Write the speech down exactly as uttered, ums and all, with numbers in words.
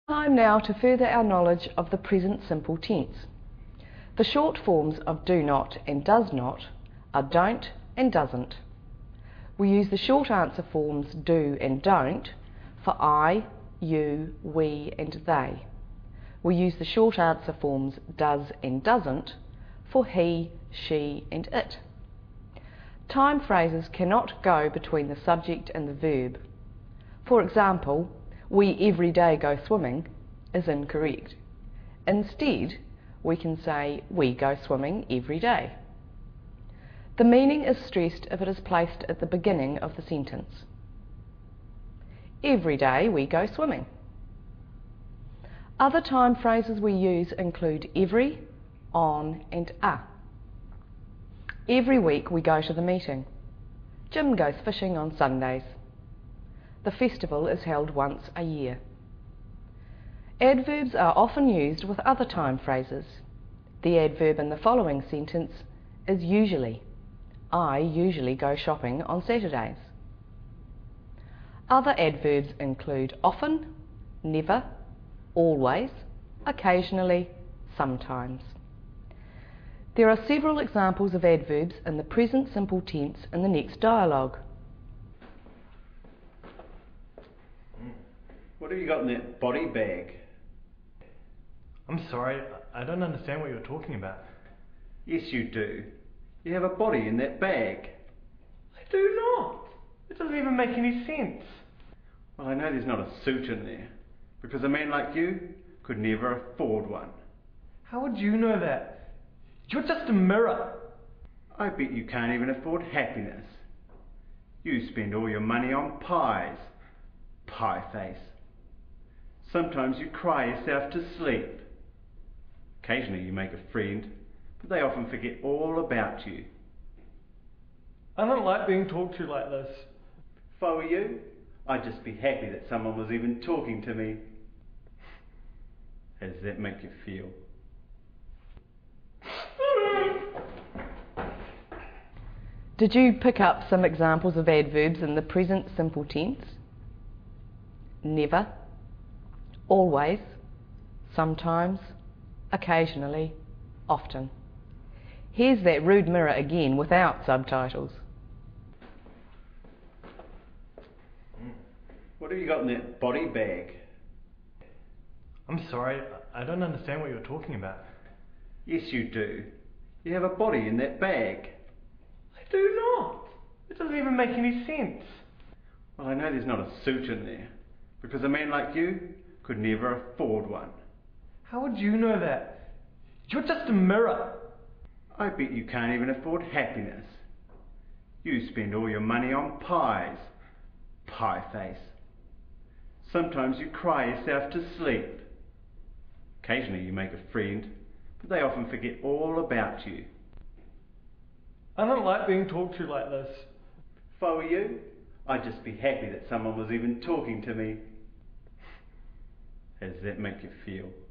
Time now to further our knowledge of the present simple tense. The short forms of do not and does not are don't and doesn't. We use the short answer forms do and don't for I, you, we and they. We use the short answer forms does and doesn't for he, she and it. Time phrases cannot go between the subject and the verb. For example, we every day go swimming is incorrect. Instead, we can say we go swimming every day. The meaning is stressed if it is placed at the beginning of the sentence. Every day we go swimming. Other time phrases we use include every, on and a. Every week we go to the meeting. Jim goes fishing on Sundays. The festival is held once a year. Adverbs are often used with other time phrases. The adverb in the following sentence is usually. I usually go shopping on Saturdays. Other adverbs include often, never, always, occasionally, sometimes. There are several examples of adverbs in the present simple tense in the next dialogue. What have you got in that body bag? I'm sorry, I don't understand what you're talking about. Yes, you do. You have a body in that bag. I do not. It doesn't even make any sense. Well, I know there's not a suit in there, because a man like you could never afford one. How would you know that? You're just a mirror. I bet you can't even afford happiness. You spend all your money on pies. Pie face. Sometimes you cry yourself to sleep. Occasionally you make a friend, but they often forget all about you. I don't like being talked to like this. If I were you, I'd just be happy that someone was even talking to me. How does that make you feel? Did you pick up some examples of adverbs in the present simple tense? Never, always, sometimes, occasionally, often. Here's that rude mirror again without subtitles. What have you got in that body bag? I'm sorry, I don't understand what you're talking about. Yes, you do. You have a body in that bag. I do not. It doesn't even make any sense. Well, I know there's not a suit in there, because a man like you could never afford one. How would you know that? You're just a mirror. I bet you can't even afford happiness. You spend all your money on pies. Pie face. Sometimes you cry yourself to sleep. Occasionally you make a friend, but they often forget all about you. I don't like being talked to like this. If I were you, I'd just be happy that someone was even talking to me. How does that make you feel?